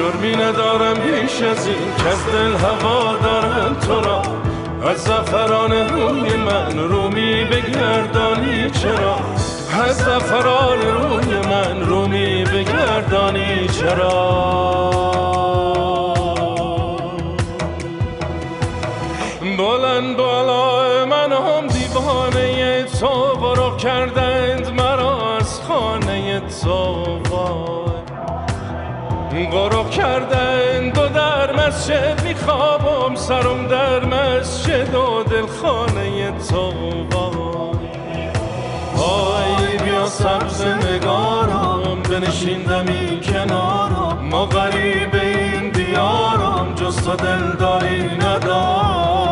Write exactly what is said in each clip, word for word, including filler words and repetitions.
جرمی ندارم بیش از این که از دل هوا دارم تو را. از زعفران روی من رومی بگردانی چرا؟ از زعفران روی من رومی بگردانی چرا؟ بلند بالا من هم دیوانه تو، برو کردند مرا از خانه تو. برو کردند و در مسجد میخوابم، سرم در مسجد و دل خانه تو. وای بیا سبز نگارم بنشین دمی کنارم، ما غریب این دیارم جز تو دلداری ندارم.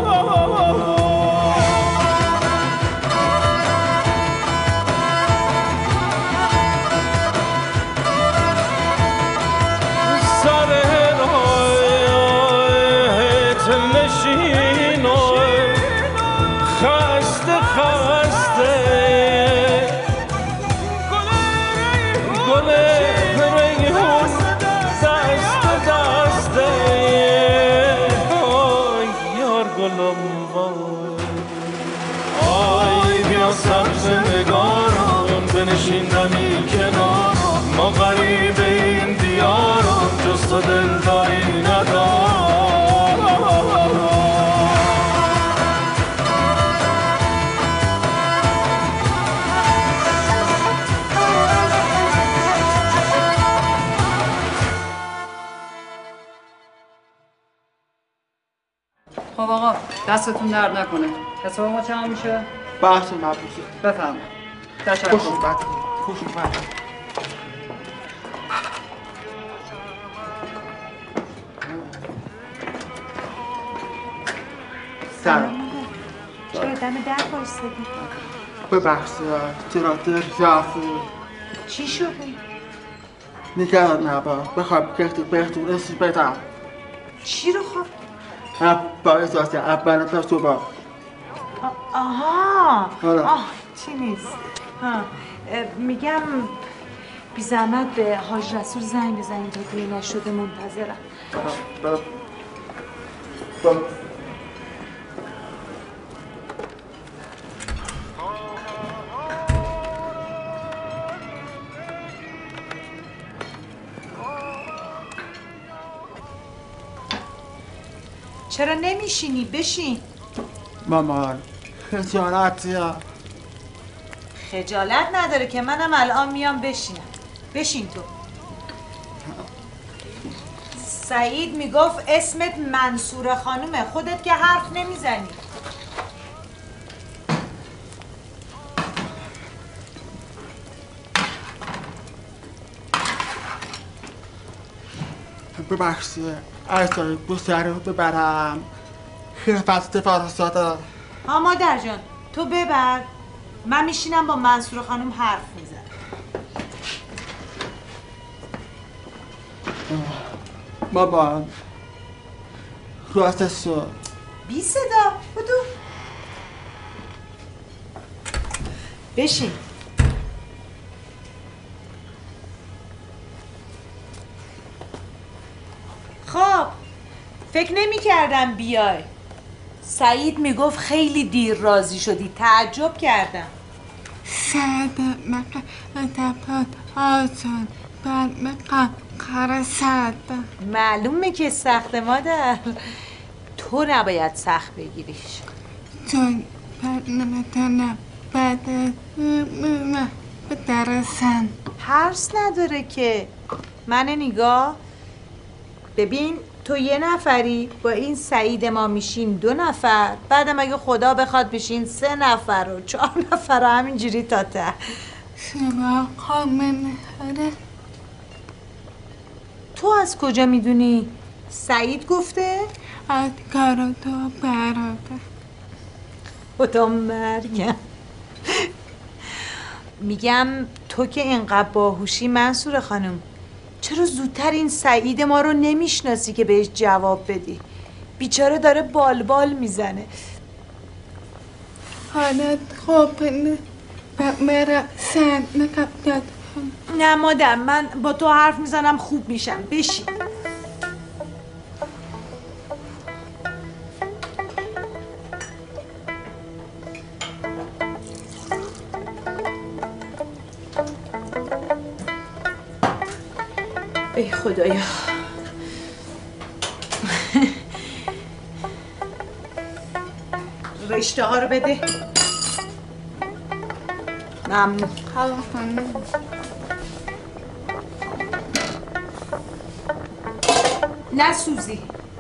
سبز نگارم بنشین دمی کنارم، ما غریب این دیارم جز تو دلداری ندارم. خب آقا دستتون درد نکنه. حساب ما چند میشه؟ بحث مبروزه بفهم. تشکر. خوش اومد. خوش اومد. سلام. چرا دم در بایستدی؟ ببخشید تراتر ضعف. چی شده؟ نگران نباش، بخواب که بهتون رسید بدم. چی رو خواب؟ با اجازه اول تا صبح. آها حالا آه چی نیست. ها میگم بی زحمت به حاج رسول زنگ بزنیم تا دیر نشده منتظرم. با با چرا نمیشینی؟ بشین. مامان خجالتی ها. خجالت نداره که منم الان میام بشینم. بشین تو. سعید میگفت اسمت منصوره خانومه، خودت که حرف نمیزنی. ببخشید ارزایی بسر رو ببرم خیفت فرستاده. ها مادر جان تو ببر، من میشینم با منصوره خانوم حرف میزنم. بابا راستش شد. بی صدا بدو. بشین. خب فکر نمی کردم بیای. سعید میگفت خیلی دیر راضی شدی، تعجب کردم. سعید مقدپات آسان بر مقدر سعد. معلومه که سخت مادر، تو نباید سخت بگیریش. چون برنامه بعد بدرسن. حرص نداره که. من نگاه ببین، تو یه نفری با این سعید ما میشین دو نفر، بعدم اگه خدا بخواد بشین سه نفر و چهار نفر و همینجوری تا ته. شما خامنه هره. تو از کجا میدونی؟ سعید گفته؟ از کارا تو براده. خدا مرگم. میگم تو که اینقدر باهوشی منصوره خانم، چرا زودتر این سعید ما رو نمیشناسی که بهش جواب بدی؟ بیچاره داره بال بال میزنه. حالت خوب نه. مرا سند نکبداد نه مادر، من با تو حرف میزنم خوب میشم. بشین. ای خدایا. رشته ها رو بده. ممنون. خاله خانم. نه سوزی.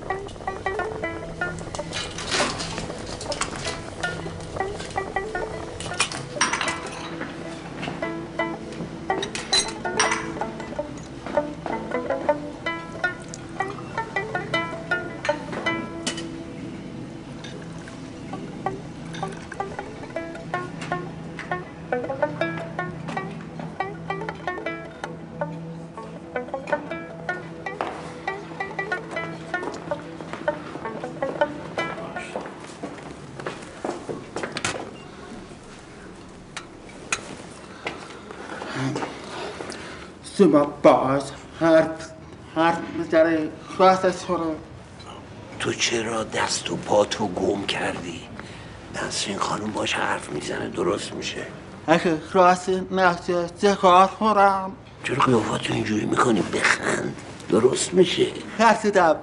سیما باز حرف حرف بزنه خواستش کنه. تو چرا دست و پاتو گم کردی؟ نسرین خانم باش حرف میزنه درست میشه. اگه خواستی نفسه چه کار کنم؟ چرا قیافاتو اینجوری میکنی؟ بخند درست میشه. خرسیدم.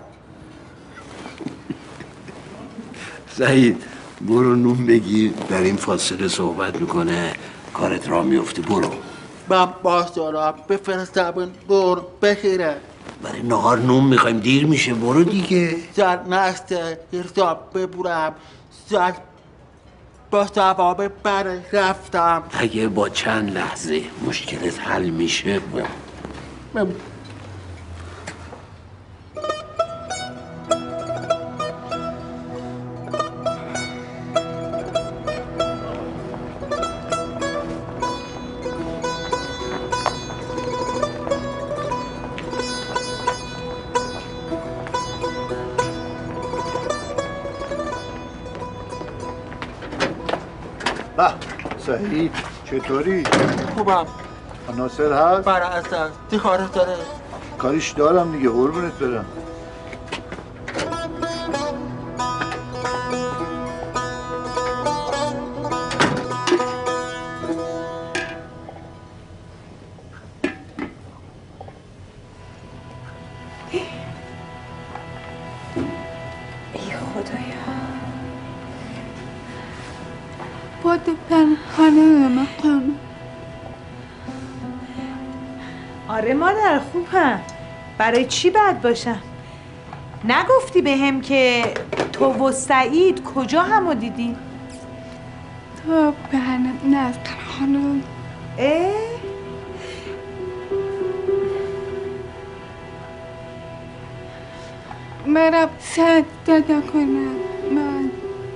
سعید برو نون بگیر، در این فاصله صحبت میکنه کارت را میفته. برو. من باز دارم بفرستم برو بخیره. برای نهار نون میخوایم دیر میشه. برو دیگه. در نسته حساب ببورم زد با ثواب بره رفتم. اگه با چند لحظه مشکلت حل میشه بم. به سعید چطوری؟ خوبم. ناصر هست؟ برای اصلا چه کارت داره؟ کاریش دارم دیگه قربونت برم. بوده پنهانه مکانه. آره مادر خوبم. برای چی بد باشم؟ نگفتی به هم که تو و سعید کجا همو دیدی؟ تو بهنم نزد خانم. اه؟ مرا سعد دادا کنم. من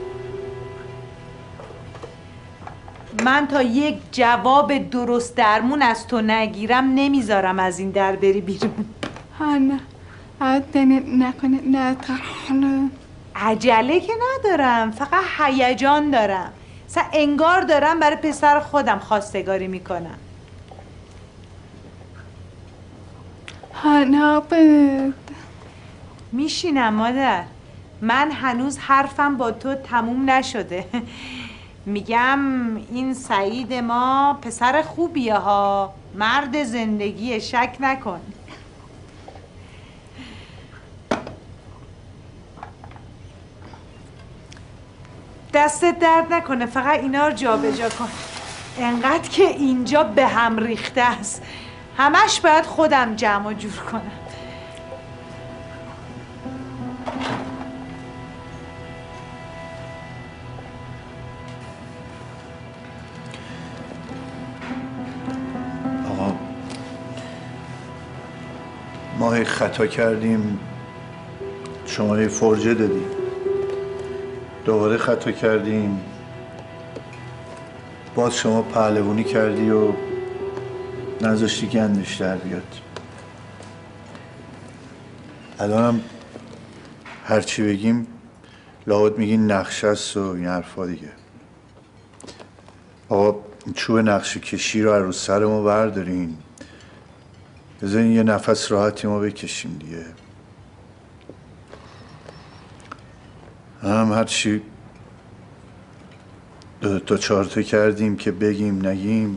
من تا یک جواب درست درمون از تو نگیرم نمیذارم از این در بری بیرون. ها نه عادنه نکنه نه خانم. عجله که ندارم، فقط هیجان دارم. مثلا انگار دارم برای پسر خودم خواستگاری میکنم. ها نه بد میشینم مادر. من هنوز حرفم با تو تموم نشده. میگم این سعید ما پسر خوبیه ها، مرد زندگی، شک نکن. دستت درد نکنه، فقط اینا رو جا به جا کن. انقدر که اینجا به هم ریخته است، همش باید خودم جمع و جور کنم. آقا ما هی خطا کردیم، شما هی فرجه دادی، دوباره خطا کردیم، باز شما پهلوانی کردی و نذاشتی گندش در بیاد. الانم هرچی بگیم لابد میگین نقشه است و این حرفا دیگه. آقا چوب نقشه کشی رو از رو سر ما بردارین، بذارین یه نفس راحتی ما بکشیم دیگه. هم هرچی دو تا چهار تا کردیم که بگیم نگیم،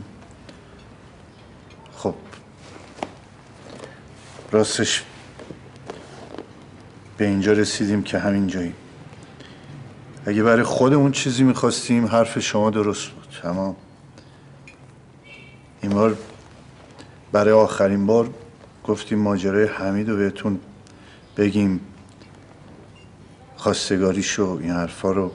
خب راستش به اینجا رسیدیم که همین جاییم. اگه برای خودمون چیزی میخواستیم حرف شما درست بود، اما این بار برای آخرین بار گفتیم ماجرای حمید رو بهتون بگیم، خواستگاریشو این حرفا رو.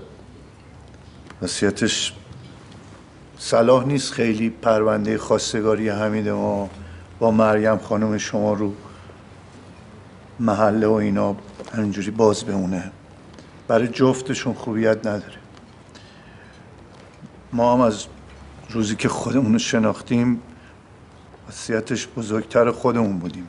وصیتش صلاح نیست خیلی پرونده خواستگاری حمید ما با مریم خانم شما رو محله و اینا همینجوری باز بمونه، برای جفتشون خوبیت نداره. ما هم از روزی که خودمون رو شناختیم وصیتش بزرگتر خودمون بودیم.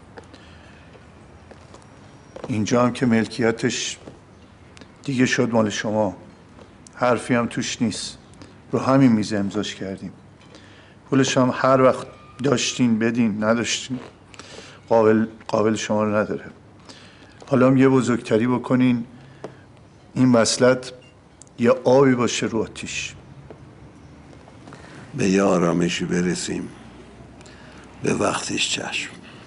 اینجا هم که ملکیتش دیگه شد مال شما، حرفی هم توش نیست، رو همین میز امضاش کردیم. پولش هم هر وقت داشتین بدین، نداشتین قابل قابل شما رو نداره. حالا هم یه بزرگتری بکنین، این وصلت یه آبی باشه رو آتیش. به یه آرامشی برسیم، به وقتش چشم.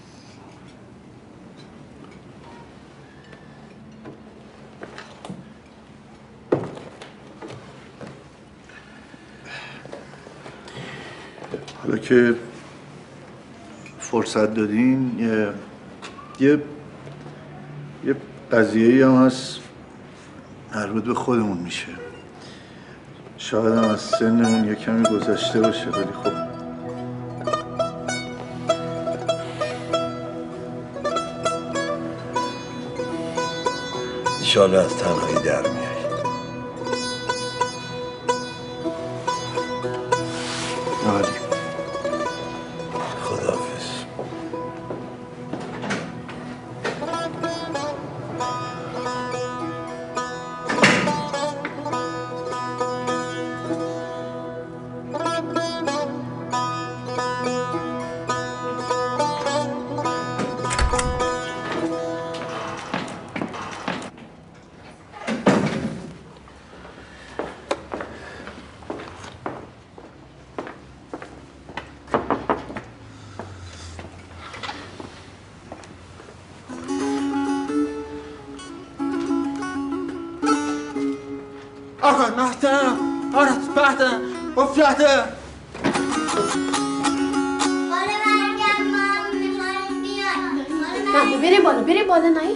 حالا که فرصت دادین یه یه یه قضیه‌ای هم هست مربوط به خودمون میشه. شاید هم از سنمون یه کمی گذشته باشه، ولی خب انشالله از تنهایی در میای. آره. خداحافظ. آقا نحتم آرت بحتم وفیحتم. نه بری بالا بری بالا نه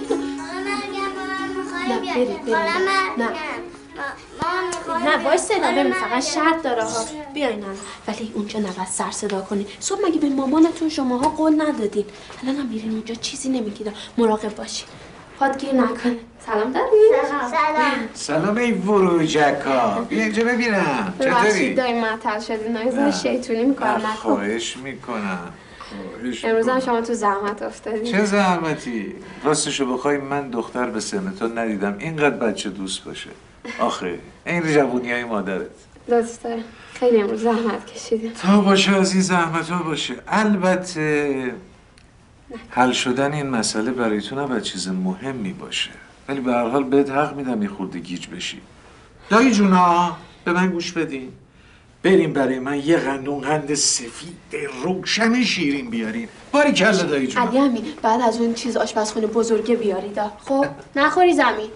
نه بری بری نه نه وای صدا ببین فقط شرط داره ها. بیاین الان، ولی اونجا نباید سر صدا کنی. صبح مگه به مامانتون شماها قول ندادین؟ الان هم میرین اونجا چیزی نمیگید، مراقب باشین پادگیر نکنه. سلام دارین؟ سلام سلام ای وروجکا، بیا اینجا ببینم چطوری؟ ببخشید دایی معطل شدین، نایزا شیطونی میکنم نکن. خواهش میکنم. امروز هم شما تو زحمت افتادین. چه زحمتی؟ راستشو بخوای من دختر به سن تو ندیدم اینقدر بچه دوست باشه. آخه این جوونی های مادرت. دوست دارم. خیلی امروز زحمت کشیدیم. تا باشه از این زحمت ها باشه. البته حل شدن این مسئله برای تو نباید چیز مهمی باشه، ولی به هر حال بهت حق میدم یه خورده گیج بشی. دایی جونا به من گوش بدین، بریم برای من یه قندون قند سفید روشن شیرین بیارین. باری کلا دایی جونا. علی امین بعد از اون چیز آشپزخونه بزرگه بیارید خب نخوری زمین.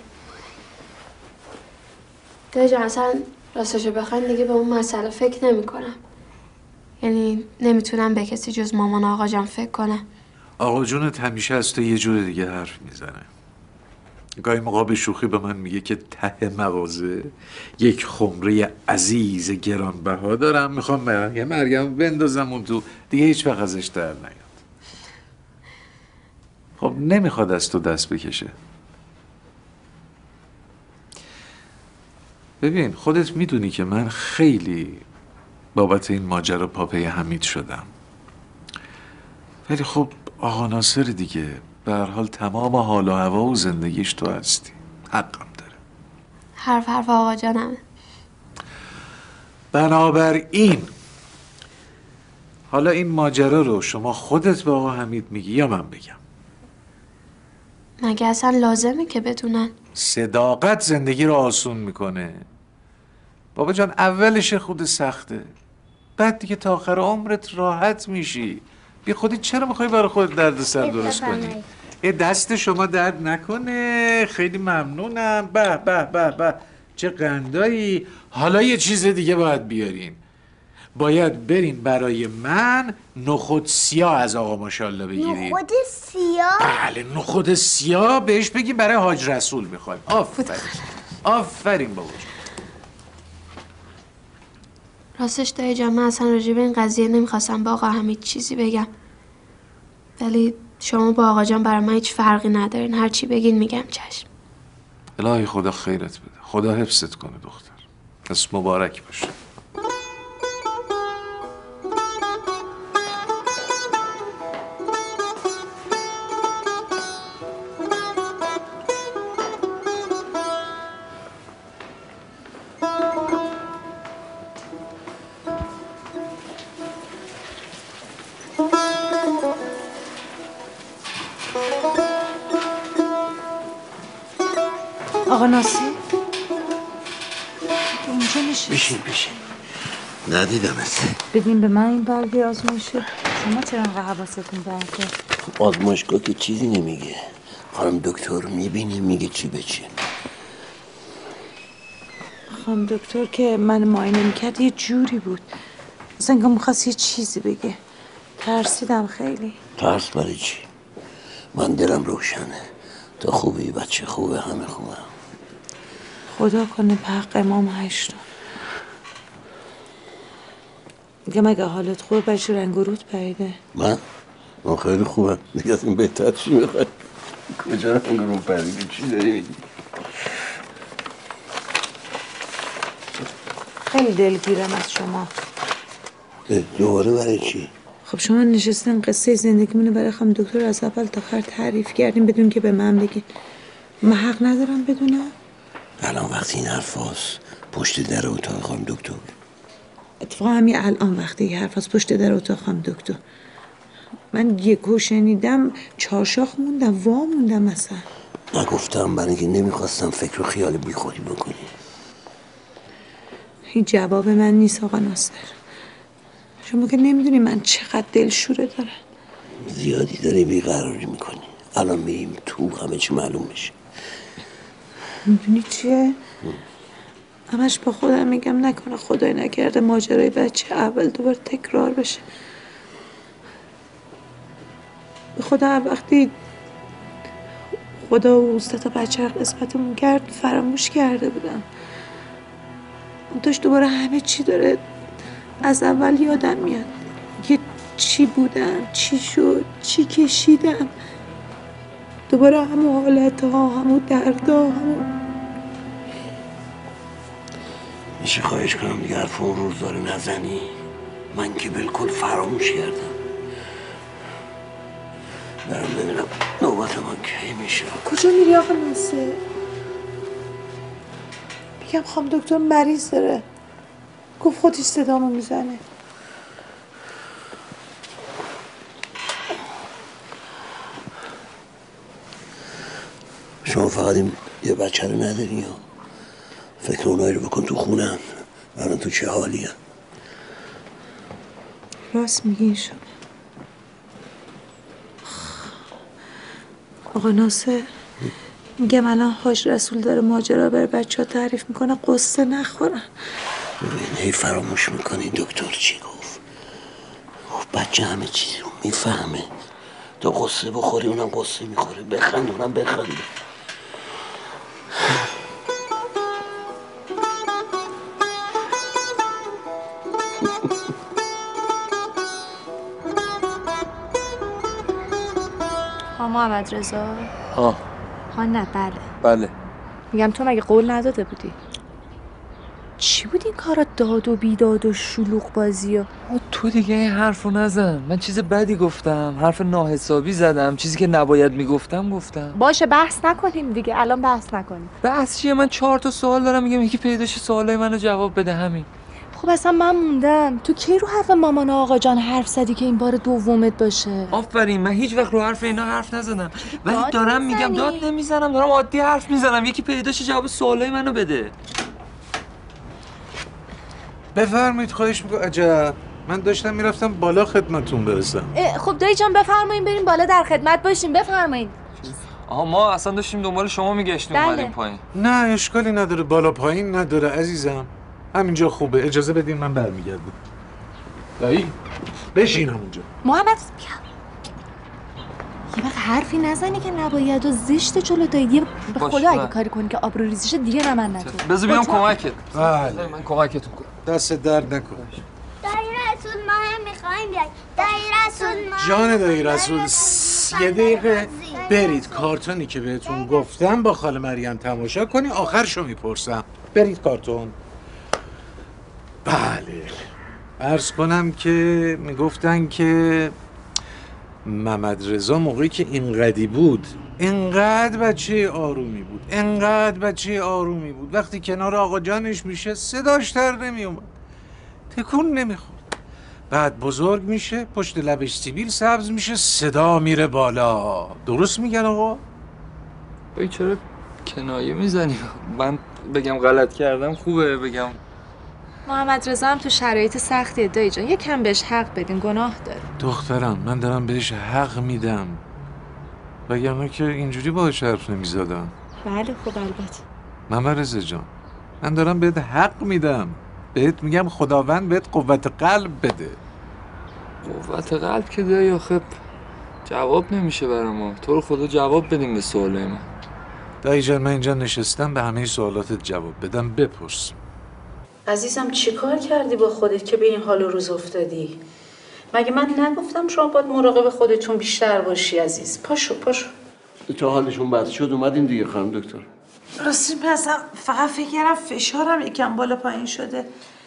دایی جان اصلا راستشو بخواین دیگه به اون مسئله فکر نمی کنم. یعنی نمیتونم به کسی جز مامان آقا جان فکر کنم. آقا جونت همیشه از تو یه جور دیگه حرف میزنه. گاهی موقع به شوخی به من میگه که ته مغازه یک خمره عزیز گرانبها دارم، میخوام برم یه مریم بندازم اون تو، دیگه هیچ وقت ازش در نیاد. خب نمیخواد از تو دست بکشه. ببین خودت میدونی که من خیلی بابت این ماجرا پاپی حمید شدم، ولی خب آقا ناصر دیگه به هر حال تمام حال و هوا و زندگیش تو هستی، حقم داره. حرف حرف آقا جانمه. بنابراین حالا این ماجرا رو شما خودت به آقا حمید میگی یا من بگم؟ مگه اصلا لازمه که بدونن؟ صداقت زندگی رو آسون میکنه. بابا جان اولش خود سخته، بعد دیگه تا آخر عمرت راحت میشی. بی خودی چرا میخوای برای خودت درد سر درست کنی؟ ای دست شما درد نکنه، خیلی ممنونم. به به به به چه قندایی. حالا یه چیز دیگه باید بیارین. باید برین برای من نخود سیاه از آقا ماشاءالله بگیرید. نخود سیاه؟ بله نخود سیاه بهش بگی برای حاج رسول میخوایم. آفرین آفرین بابا. راستش دایی جان من اصلا راجع به این قضیه نمیخواستم با آقا حمید چیزی بگم، ولی شما با آقا جان برای من هیچ فرقی ندارین. هر چی بگین میگم چشم. الهی خدا خیرت بده، خدا حفظت کنه دختر. پس مبارک باشه. آقا ناصر اینجا نشست. بشین بشین. ندیدم است. بدین به من این برگه آزمایشه. شما چرا انقدر حواستون برده؟ آزمایشگاه که چیزی نمیگه. خانم دکتر میبینی میگه چی به چی. خانم دکتر که من معاینه میکرد یه جوری بود، مثلا انگار میخواست یه چیزی بگه. ترسیدم خیلی. ترس برای چی؟ من دلم روشنه. تو خوبی، بچه خوبه، همه خوبه. خدا کنه به حق امام هشتم. دیگه مگه حالت خوبه؟ بچه رنگ و رود پریده. من؟ من خیلی خوبه. دیگه از این بهتر چی میخوای؟ کجا رنگ و رود پریده؟ چی داری میگی؟ خیلی دلگیرم از شما. دوباره برای چی؟ خب شما نشستن قصه زندگیمونو برای خانم دکتر از اول تا آخر تعریف کردیم بدون که به من بگین. من حق ندارم بدونم؟ الان وقتی این حرف هست پشت در اتاق خانم دکتر. اتفاقا همین الان وقتی این حرف هست پشت در اتاق خانم دکتر. من یکو شنیدم چارشاخ موندم، وا موندم مثلا. نگفتم برای اینکه نمیخواستم فکر و خیال بی خودی بکنی. این جواب من نیست آقا ناصر. شما که نمیدونی من چقدر دلشوره دارم. زیادی داری بیقراری میکنی. الان میریم تو همه چی معلوم میشه. میدونی چیه؟ همش با خودم میگم نکنه خدای نکرده ماجرای بچه اول دوباره تکرار بشه. به خدا هر وقتی خدا و اوستا بچه قسمتمون کرد فراموش کرده بودم. داشت دوباره همه چی داره از اول یادم میاد که چی بودم، چی شد، چی کشیدم. دوباره همون حالت ها، همون درد ها، همون. میشه خواهش کنم دیگه حرف اون روز داره نزنی؟ من که بالکل فراموش کردم. برم ببینم نوبت من کی میشه. کجا میری آقا ناصر؟ میگم خانم دکتر مریض داره، گفت خودش صدامو میزنه. شما فقط این یه بچه رو نداری یا فکر اونایی رو بکن تو خونن الان تو چه حالی هم. راست میگین شما آقا ناصر. میگم الان حاج رسول داره ماجرا بر بچه ها تعریف میکنه، قصه نخورن. ببین هی فراموش میکنی دکتر چی گفت. گفت بچه همه چیزی رو میفهمه. تو قصه بخوری اونم قصه میخوره، بخند اونم بخنده. ها محمد رضا. ها ها نه بله بله. میگم تو مگه قول نداده بودی؟ چی بود این کارا داد و بیداد و شلوغ بازی و تو دیگه این حرف رو نزن. من چیز بدی گفتم، حرف ناحسابی زدم، چیزی که نباید میگفتم گفتم. باشه بحث نکنیم دیگه، الان بحث نکنیم. بحث چیه؟ من چهار تا سوال دارم میگم یکی پیداش سوالای منو جواب بده همین. خب اصلا من موندم. تو کی رو حرف مامان و آقا جان حرف زدی که این بار دومت باشه؟ آفرین، من هیچ وقت رو حرف اینا حرف نزدم، ولی دارم میگم داد نمیزنم، دارم عادی حرف میزنم. یکی پیداش جواب سوالای منو بده. بفرمایید، خواهش میکنم. عجب، من داشتم میرفتم بالا خدمتتون برسم. خب دایی جان بفرمایید بریم بالا در خدمت باشیم. بفرمایید. آها ما اصلا داشتیم دنبال شما میگشتیم اومدیم پایین. نه اشکالی نداره، بالا پایین نداره عزیزم، همینجا خوبه. اجازه بدین من برمیگردم. دایی بشین همونجا. محمد بیا. یه وقت حرفی نزنی که نباید و زشت جلو دایی. به خدا اگه کاری کنی که آبرو ریزیشه دیگه نه من نه تو. بذار بیام کمکت. بله من کمکتون کنم. دست درد نکنه. دایی رسول ما هم میخوایم بیایم. دایی رسول ما جان دایی رسول یه دقیقه برید کارتونی که بهتون گفتم با خاله مریم تماشا کنی، آخرشو میپرسم. برید کارتون. بله عرض کنم که میگفتن که محمد رضا موقعی که اینقدی بود، اینقدر بچه آرومی بود، اینقدر بچه آرومی بود، وقتی کنار آقا جانش میشه صداش در نمیومد، تکون نمیخورد. بعد بزرگ میشه، پشت لبش سیبیل سبز میشه، صدا میره بالا. درست میگن آقا؟ بایی چرا کنایه میزنی؟ من بگم غلط کردم خوبه بگم؟ محمد رضا هم تو شرایط سختیه دایی جان، یه کم بهش حق بدین، گناه داره. دخترم من دارم بهش حق میدم، وگرنه که اینجوری باهاش حرف نمیزدم. بله خب البته. محمد رضا جان من دارم بهت حق میدم، بهت میگم خداوند بهت قوت قلب بده. قوت قلب که دایی آخه جواب نمیشه برای ما. تو رو خدا جواب بدیم به سوالای من. دایی جان من اینجا نشستم به همه سوالاتت جواب بدم، بپرس. عزیزم چی کار کردی با خودت که به این حال و روز افتادی؟ مگه من نگفتم شما باید مراقب خودتون بیشتر باشی عزیز؟ پاشو پاشو. تا حالشون بس شد اومدین دیگه خانم دکتر. راستی مثلا فقط فکر کردم فشارم یکم بالا پایین شده.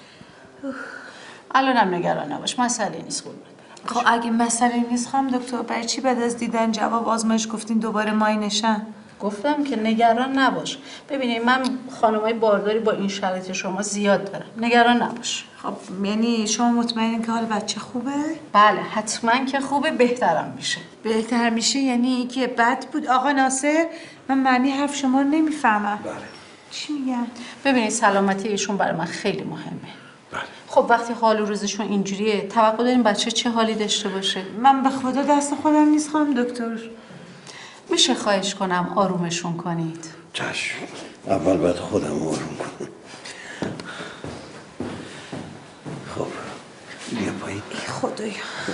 الانم نگران نباش، مسئله نیست قربونت برم. خب اگه مسئله نیست خانم دکتر برای چی بعد از دیدن جواب آزمایش گفتین دوباره ماینشن؟ گفتم که نگران نباش. ببینید من خانمای بارداری با این شرایط شما زیاد دارم، نگران نباش. خب یعنی شما مطمئنین که حال بچه خوبه؟ بله حتما که خوبه، بهترم میشه. بهتر میشه یعنی که بد بود؟ آقا ناصر من معنی حرف شما رو نمیفهمم. بله. چی میگن؟ ببینید سلامتی ایشون برای من خیلی مهمه. بله. خب وقتی حال و روزشون اینجوریه توقع داریم بچه چه حالی داشته باشه؟ من به خدا دست خودم نیست خانم دکتر. میشه خواهش کنم آرومشون کنید؟ چشم. اول باید خودم آروم کنم. خب بیا پایین. خدایا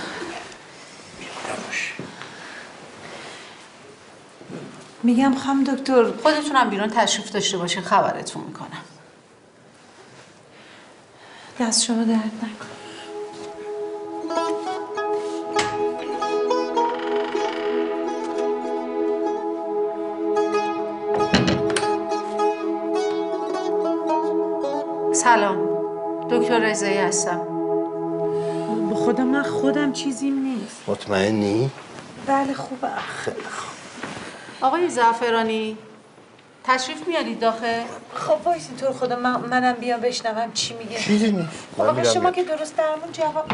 میگم خانم دکتر خودتونم بیرون تشریف داشته باشین خبرتون میکنم. دست شما درد نکن. سلام دکتر رضایی هستم. به خدا من خودم چیزیم نیست. مطمئنی؟ بله خوبه. خیلی خوب. آقای زعفرانی تشریف میارید داخل؟ خب وایسین تو رو خدا من منم بیام بشنوم چی میگه. چیزی نیست. آقا شما که درست درمون جواب.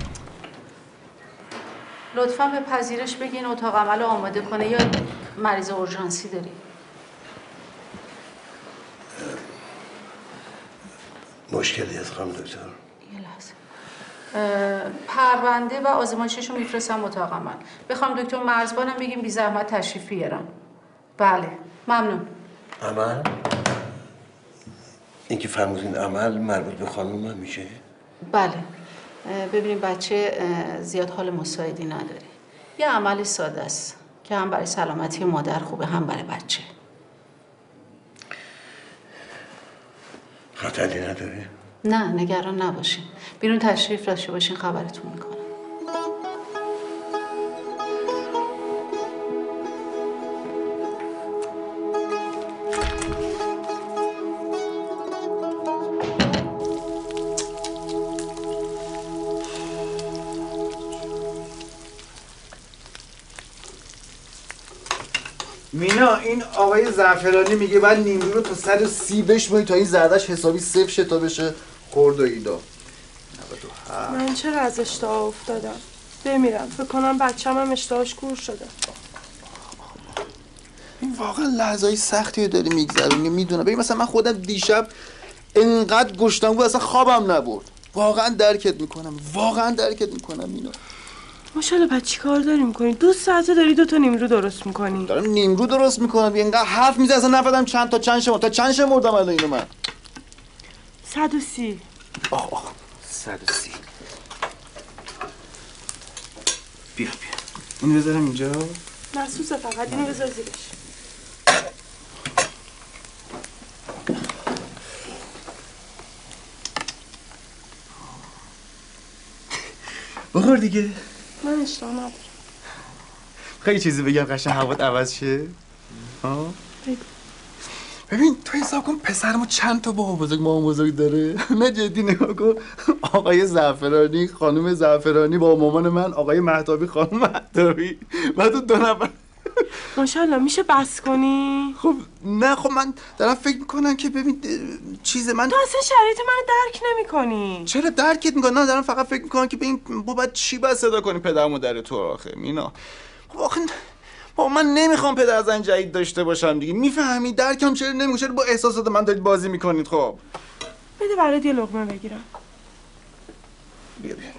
لطفاً به پذیرش بگین اتاق عمل آماده کنه یا مریض اورژانسی داری؟ مشکلی از خانم دکتر؟ یه لحظه. پرونده و آزمایششو میفرستم اتاق عمل. بخوام دکتر مرزبانم بگیم بی زحمت تشریف بیارم. بله ممنون. عمل؟ این که فرمودین عمل مربوط به خانم من میشه؟ بله. ببینیم بچه زیاد حال مساعدی نداره. یه عمل ساده است که هم برای سلامتی مادر خوبه هم برای بچه. خطری نداره؟ نه نگران نباشین. بیرون تشریف داشته باشین خبرتون میکنم. مینا این آقای زعفرانی میگه بعد نیمرو رو تا صد و سی بشمونی تا این زردش حسابی صفر شه تا بشه خورد و ایدا. من چرا از اشتها افتادم؟ بمیرم فکر کنم بچه‌م هم اشتهاش کور شده. این واقعا لحظه‌های سختی داری میگذرونی میدونم. ببین مثلا من خودم دیشب انقدر گشتم بود اصلا خوابم نبرد. واقعا درکت میکنم واقعا درکت میکنم اینو. ماشاءالله بعد چی کار داری میکنی؟ دو ساعته داری دو تا نیمرو درست میکنی. دارم نیمرو درست میکنم اینقدر حرف میزنی اصلا نفهمیدم چند تا چند شما تا چند شمردم الان اینو من. صد و سی. آه آه صد و سی. بیا بیا اینو بذارم اینجا. محسوسه فقط اینو بذار زیرش. بخور دیگه. من اشتها ندارم. خیلی چیزی بگم قشنگ هوات عوض شه. ها؟ ببین تو حساب کن پسرمو چند تا بابا بزرگ مامان بزرگ داره. نه جدی نگاه کن. آقای زعفرانی خانم زعفرانی با مامان من آقای مهتابی خانم مهتابی. من تو دو نفر. ماشاءالله میشه بس کنی؟ خب نه خب من دارم فکر میکنم که ببین چیز من تو اصلا شرایط منو درک نمیکنی. چرا درکت میکنم؟ نه دارم فقط فکر میکنم که ببین با بعد چی باید صدا کنی پدر مادر تو آخه مینا. خب آخه با من نمیخوام پدر زن جدید داشته باشم دیگه. میفهمی درکم چرا نمیکنی؟ چرا با احساسات من دارید بازی میکنید؟ خب بده برات یه لقمه بگیرم. بیا بیا.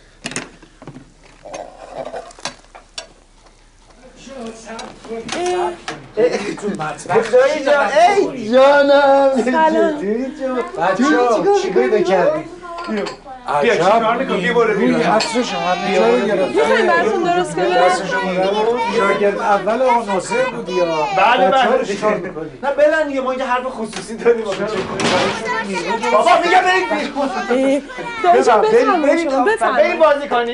دایی جان ای جانم سلام. بچه‌ها چی پیدا کردی؟ بیا چیکار می‌کنی؟ بیا برو بیرون. عطرش همه گرفت. می‌خوای براتون درست کنم؟ شاگرد اول آقا ناصر بودی یا؟ بله بله. چیکار می‌کنی؟ نه بلن دیگه ما یه حرف خصوصی داریم. بابا میگم برید بیرون. دایی جان بفرمایید شما برید بفرمایید. بازی کنید.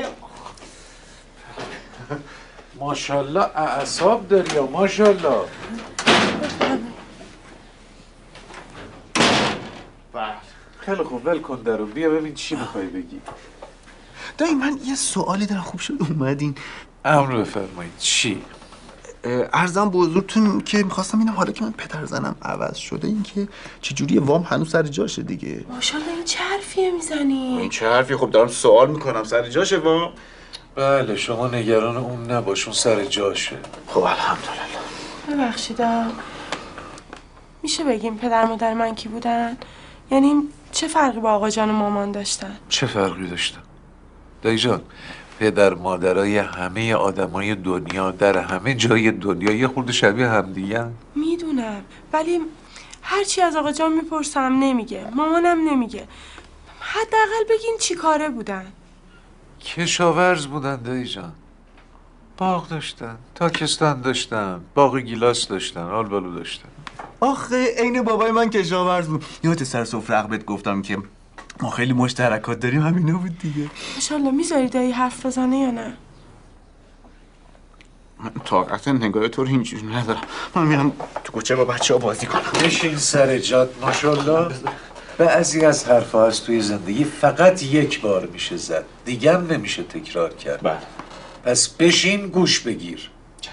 ماشاءالله اعصاب داری یا ماشاءالله. خیلی خوب ول کن درو بیا ببین چی میخوای بگی. دایی من یه سوالی دارم خوب شد اومدین. امر بفرمایید چی؟ عرضم به حضورتون که میخواستم اینم حالا که من پدر زنم عوض شده این که چجوری وام هنوز سر جاشه دیگه. ماشاءالله این چه حرفیه میزنی؟ این چه حرفی؟ خب دارم سوال میکنم سر جاشه وام. بله شما نگران اون نباش اون سر جاشه. خب الحمدلله. ببخشیدم میشه بگیم پدر مادر من کی بودن؟ یعنی چه فرقی با آقا جان و مامان داشتن؟ چه فرقی داشتن؟ دایی جان پدر مادرای همه آدمای دنیا در همه جای دنیا یه خورده شبیه همدیگه. میدونم ولی هرچی از آقا جان میپرسم نمیگه، مامانم نمیگه. حداقل بگین چی کاره بودن. کشاورز بودن دایی جان. باغ داشتن، تاکستان داشتن، باغ گیلاس داشتن، آلبالو داشتن. آخه عین بابای من کشاورز بود. یادت سر سفره بهت گفتم که ما خیلی مشترکات داریم همینا بود دیگه. ماشاءالله میذاری دایی حرف بزنه یا نه؟ من طاقت نگاه تو رو اینجوری ندارم. من میرم تو کوچه با بچه ها بازی کنم. بشین سر جات ماشاءالله. بعضی از حرفا از توی زندگی فقط یک بار میشه زد دیگه هم نمیشه تکرار کرد. بله. پس بشین گوش بگیر.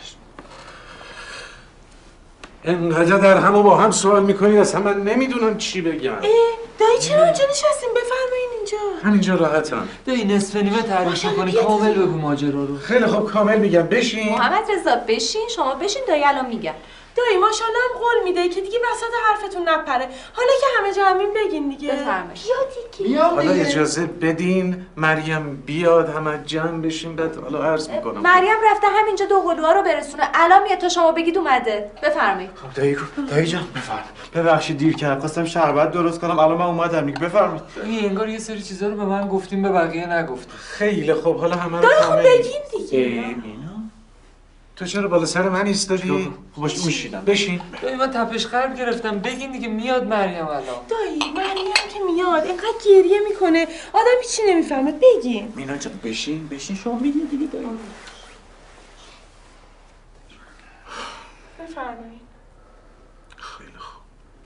انقدر در همو با هم سوال میکنید اصلا من نمیدونم چی بگم. دایی چرا اونجا نشستیم؟ بفرمایین اینجا. همینجا راحتم. دایی نصف نیمه تعریف میکنی کامل بگو ماجرا رو. خیلی خوب کامل میگم. بشین محمد رضا بشین شما بشین دایی الان میگم. دایی ماشاءالله هم قول میده که دیگه وسط حرفتون نپره. حالا که همه جا همین بگین دیگه. بفرمایید. بیا دیگه. حالا اجازه بدین مریم بیاد همه جمع بشیم بعد حالا عرض میکنم. مریم رفته همینجا دو قلوها رو برسونه. الان میاد تا شما بگید اومده. بفرمایید. خب دایی دایی جان بفرمایید. ببخشید دیر کردم. خواستم شربت درست کنم. الان من اومدم دیگه. بفرمایید. این انگار یه سری چیزا رو به من گفتیم به بقیه نگفتیم. خیلی خوب حالا همه رو کامل بگین دیگه. تو چرا بالا سر من ایستادی؟ خب باشه میشینم. بشین. دایی من تپش قلب گرفتم. بگین دیگه میاد مریم الان. دایی مریم که میاد اینقدر گریه میکنه آدم هیچی نمیفهمه. بگین. مینا جان بشین بشین شما میگین دیگه دایی. بفرمایید. خیلی خوب.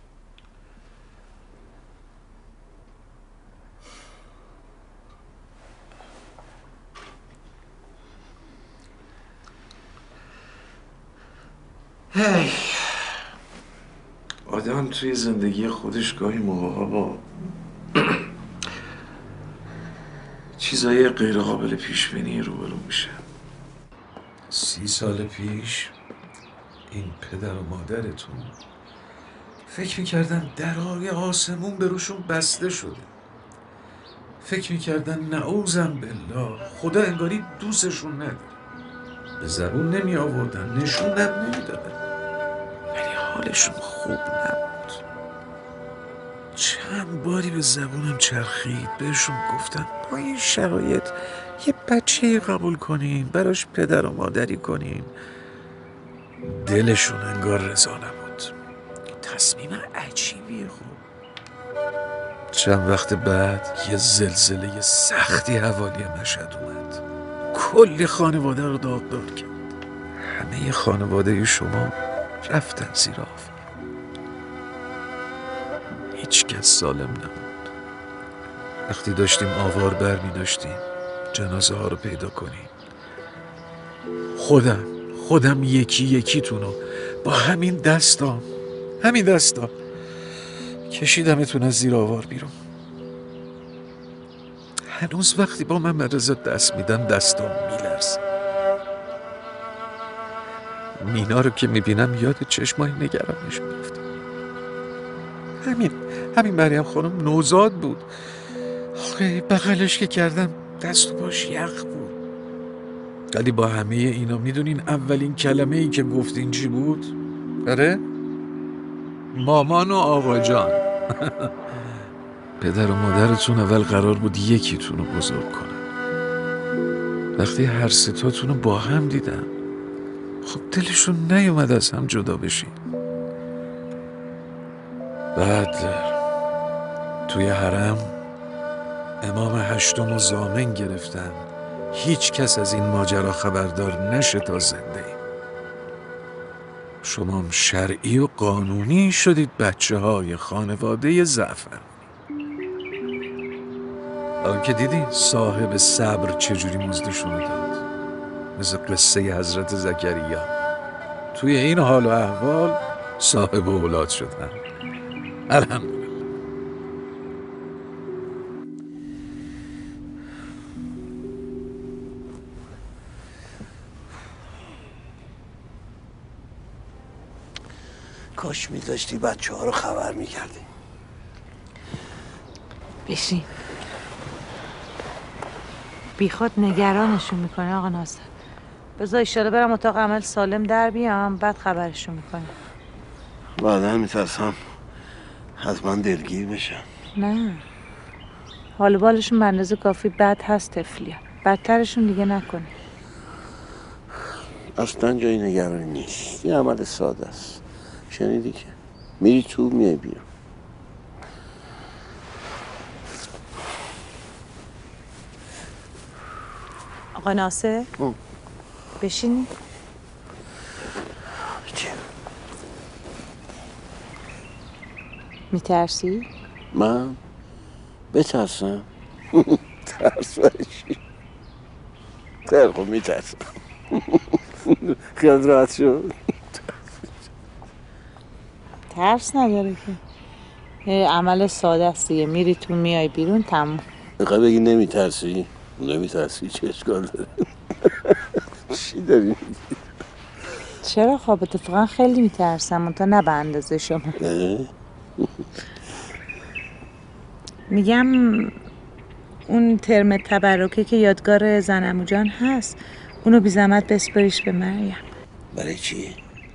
هی آدم توی زندگی خودش گاهی موقعا با چیزای غیر قابل پیش بینی روبرو میشه. سی سال پیش این پدر و مادرتون فکر میکردن درهای آسمون به روشون بسته شده. فکر میکردن نعوذن بالله خدا انگاری دوستشون نداره. به زبون نمی آوردن، نشونم نمیدادن، ولی حالشون خوب نبود. چند باری به زبونم چرخید، بهشون گفتم با این شرایط یه بچه قبول کنین، براش پدر و مادری کنین. دلشون انگار رضا نبود. تصمیم عجیبیه. خوب چند وقت بعد یه زلزله سختی حوالی مشهد اومد، کلی خانواده رو داغدار کرد. همه خانواده شما رفتن زیر آب. هیچ کس سالم نبود. وقتی داشتیم آوار بر می داشتیم جنازه ها رو پیدا کنیم، خودم خودم یکی یکی تونو با همین دستام همین دستام کشیدمتون از زیر آوار بیرون. هنوز وقتی با من مدرزه دست میدم دستام میلرزه. مینا رو که میبینم یاد چشمای نگرانش میفتم. همین همین مریم خانم نوزاد بود. آخه بغلش که کردم دست و پاش یخ بود. ولی با همه اینا میدونین اولین کلمه ای که گفتین چی بود؟ آره؟ مامان و آقا جان. پدر و مادرتون اول قرار بود یکیتون رو بزرگ کنن. وقتی هر ستاتون رو با هم دیدم خب دلشون نیومد از هم جدا بشین. بعد توی حرم امام هشتم و ضامن گرفتن هیچ کس از این ماجرا خبردار نشه تا زنده ایم. شما شرعی و قانونی شدید بچه های خانواده زعفرانی. الان که دیدین صاحب صبر چجوری مزدشون داد، مثل قصه حضرت زکریا. توی این حال و احوال صاحب اولاد شدن. الحمدلله. کاش میذاشتی بچه ها رو خبر میکردی. بشین. بی خود نگرانشون میکنه آقا ناصر. بذار ایشالا برم اتاق عمل سالم در بیام بعد خبرشون میکنه. بعدا میترسم از من دلگیر بشم. نه حال بالشون به اندازه کافی بد هست تفلیا. بدترشون دیگه نکنه. اصلا جای نگرانی نیست. یه عمل ساده است. شنیدی که میری تو میای بیرون. آقا ناصر بشین. چه؟ میترسی؟ من؟ بترسم؟ ترس برشی؟ خیلی خوب میترسم. خیال راحت شد. ترس نداره که یه عمل ساده است دیگه. میری تو میای بیرون تموم. میخوای بگی نمیترسی؟ نمیترسی چه اشکال داره؟ چی داری؟ چرا خب اتفاقا خیلی میترسم اون تا نه به اندازه شما. میگم اون ترم تبرکه که یادگار زن عمو جان هست اونو بی زحمت بسپاریش به مریم. برای چی؟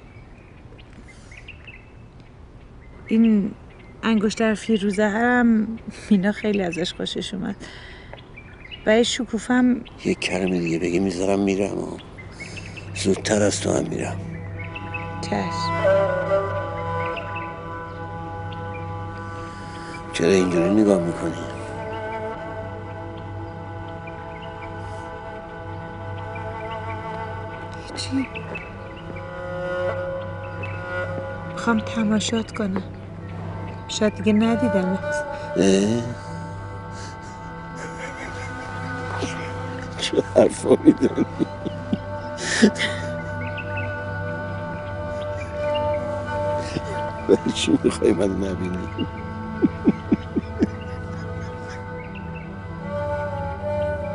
این انگشتر فیروزه هم مینا خیلی ازش خوشش اومد. برای شکوفم یک کلمه دیگه بگی میذارم میرم و زودتر از تو هم میرم. چشم. چرا اینجوری نگاه میکنی؟ چی؟ میخوام تماشات کنم. شاید دیگه ندیدم. چه حرفا میدونی؟ برای چی میخوای من نبینی؟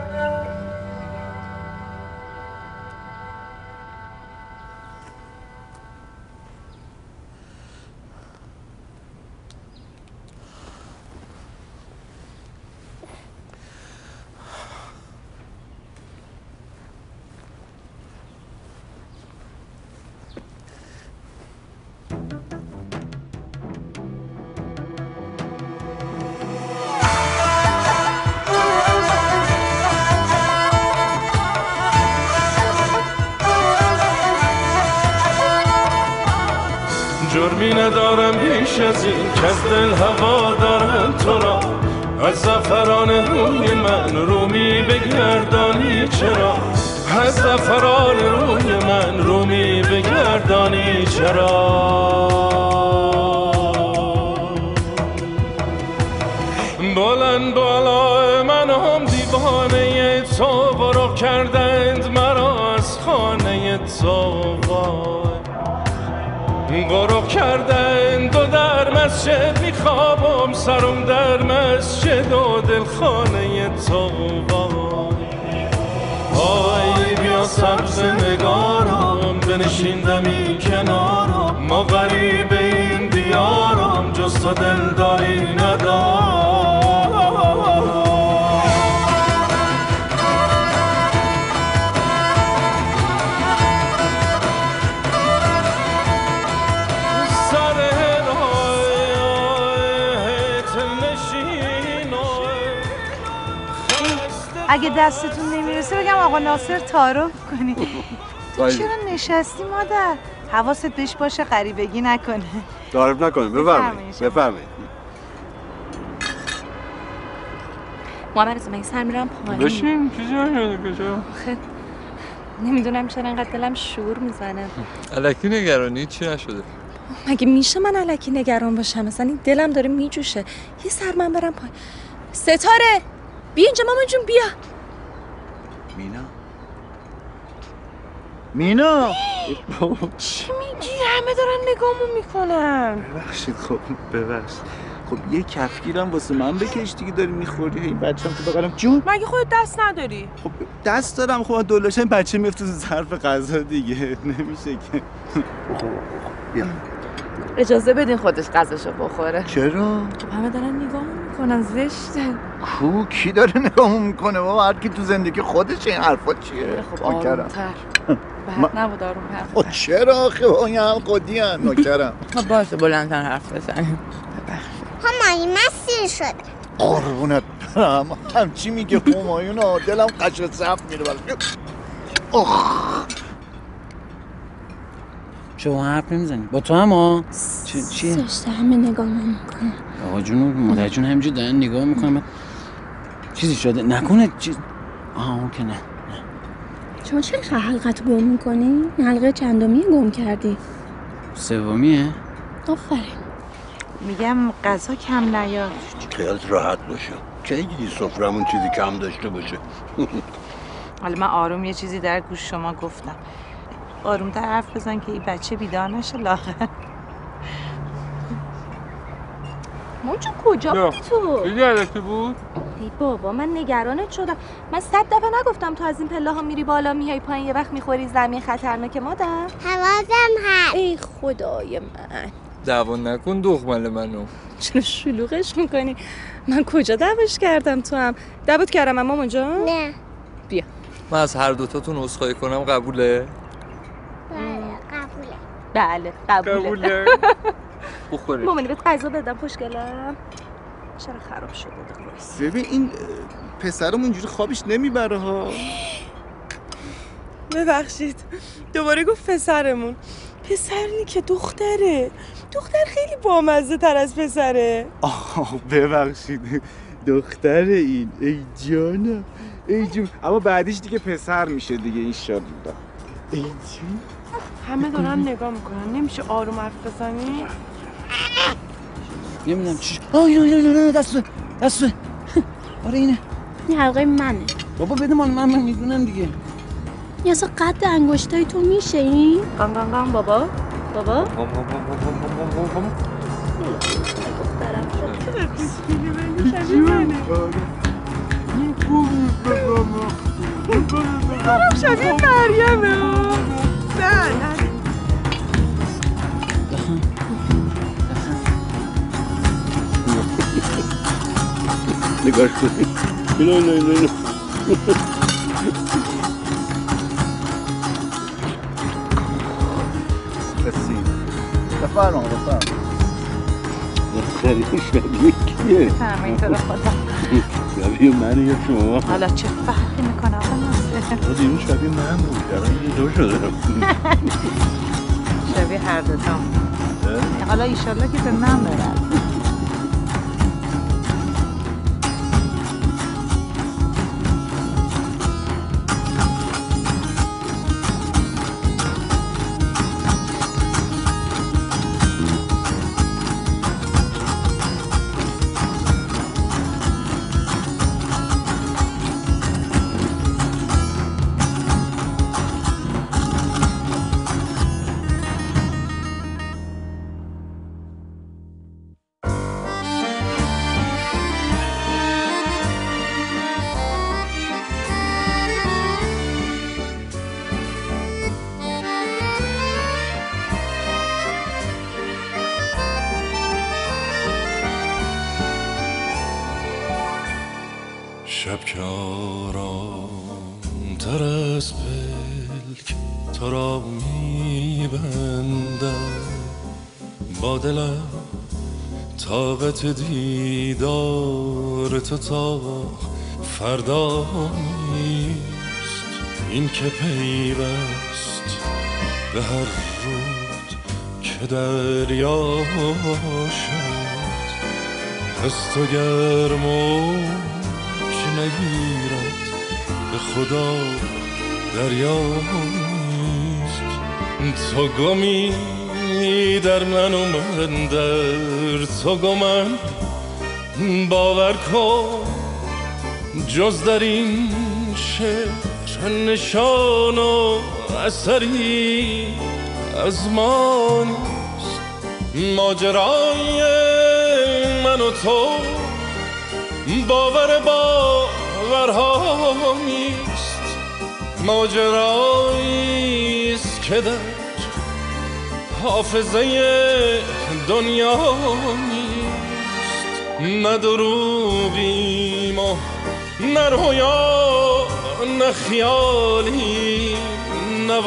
جرمی ندارم بیش از این که از دل هوا دارم تو را از زعفران روی من رومی بگردانی چرا از زعفران روی من رومی بگردانی چرا بلند بالا من هم دیوانه تو برو کردند مرا از خانه تو برو کردند و در مسجد میخوابم سرم در مسجد و دل خانه تو آی بیا سبز نگارم بنشیندمی کنارم ما غریب این دیارم جز تو دلداری ندارم اگه دستتون نمیرسه بگم آقا ناصر تعارف کنی. تو چرا نشستی مادر؟ حواست بهش باشه غریبگی نکنه. تعارف نکنه. بفرمایید بفرمایید. محمد رضا من سر میرم پایین. بشین چیزی نشده کجا؟ نمیدونم چرا انقدر دلم شور میزنه. الکی نگرانی چی نشده؟ مگه میشه من الکی نگران باشم؟ مثلا این دلم داره میجوشه. یه سر من برم پایین. ستاره بیا اینجا مامان جون بیا. مینا مینا چی میگی؟ همه دارن نگامو میکنن. ببخشید خب ببخشید خب یه کفگیرم واسه من بکش دیگه داری میخوری این بچه‌م تو بغلم جون. مگه خودت دست نداری؟ خب دست دارم خب دلش این بچه میفته تو ظرف غذا دیگه نمیشه که. بیا اجازه بدین خودش غذاشو بخوره. چرا؟ خب همه دارن نگاه میکنن زشته. کو کی داره نگاه میکنه بابا هر کی تو زندگی خودش این حرفا چیه؟ خب آرومتر. بعد نبود آرومتر. خب چرا آخه این القدی ان نوکرم. خب باشه بلندتر حرف بزنیم. همایی مسیر شده. قربونت برم همچی میگه همایون دلم قشر صف میره بالا. اخ شما حرف نمیزنی با تو هم ها چی چیه؟ سشته همه نگاه میکنه. آقا جون مادر جون همینجور دارن نگاه میکنم چیزی شده نکنه چیز آها اون که نه شما چرا حلقت گم میکنی؟ حلقه چندمیه گم کردی؟ سومیه؟ آفرین. میگم غذا کم نیاد. خیالت راحت باشه که دیدی سفرمون چیزی کم داشته باشه. حالا من آروم یه چیزی در گوش شما گفتم. آرومتر حرف بزن که این بچه بیدار نشه لاغر. مونچو کجا بودی تو؟ دیدی علکی بود؟ ای بابا من نگرانت شدم. من صد دفعه نگفتم تو از این پله ها میری بالا میای پایین یه وقت میخوری زمین خطرناکه مادر؟ حواسم هست. ای خدای من. دعوا نکن دختر منو. چرا شلوغش میکنی؟ من کجا دعواش کردم تو هم؟ دعوت کردم مامان جان؟ نه. بیا. من از هر دوتاتون عذرخواهی کنم قبوله؟ بله قبوله. قبوله. بخوری. مامانی بهت غذا بدم خوشگلم. چرا خراب شده دخوری؟ ببین این پسرم اونجوری خوابش نمیبره ها. ببخشید دوباره گفت پسرمون. پسرنی که دختره. دختر خیلی بامزه تر از پسره. آه ببخشید دختر این ای جانم ای جون اما بعدیش دیگه پسر میشه دیگه انشالله. ای جون همه دارن نگاه میکنن نمیشه آروم حرف بزنی؟ نمیدونم چی آه اینو اینو اینو دستو دستو آره اینه این حلقه منه. بابا بده من من من میدونم دیگه. یه اصلا قد انگشتای تو میشه این؟ قم قم قم بابا بابا دارم شبیه مریمه. نه نه نگاش کنی اینو اینو اینو اینو بسیم بفرما بفرما خیلی شبیه کیه؟ بفرمایی تو رو خدا. شبیه منه یا شما؟ حالا چه فرقی میکنه آقا ناصر؟ دیروز شبیه من بود الان یه دو شده شبیه هر دوتام. حالا ایشالله که به من برد. شب که آرام تر از پلک تو را میبندم با دلم طاقت دیدار تو تا فردا نیست. این که پیوست به هر رود که دریا شد از تو گرم و نگیرد به خدا دریا نیست. تو گمی در من و من در تو گمم باور کن جز در این شعر نشان و اثری از ما نیست. ماجرای من و تو باور باورها نیست. ماجرایی است که در حافظه دنیا نیست. نه دروغیم و نه رویا نه خیالی نه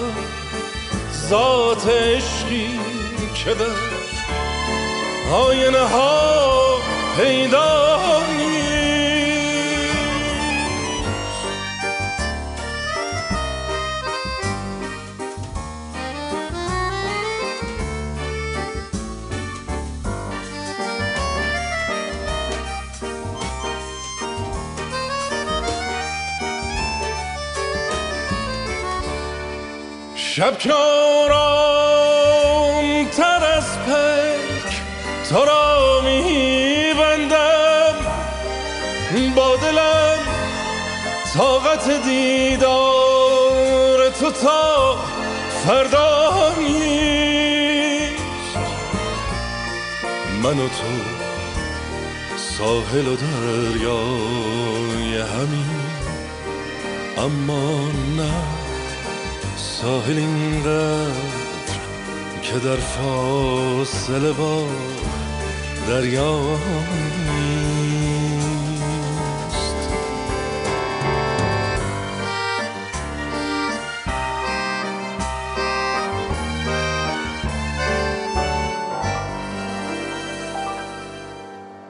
ذات عشقی که در آینه ها پیدا نیست. شب که آرام تر از پلک تو را میبندم با دلم طاقت دیدار تو تا فردا نیست. من و تو ساحل و دریای همین اما نه ساحل اینقدر که در فاصله با دریا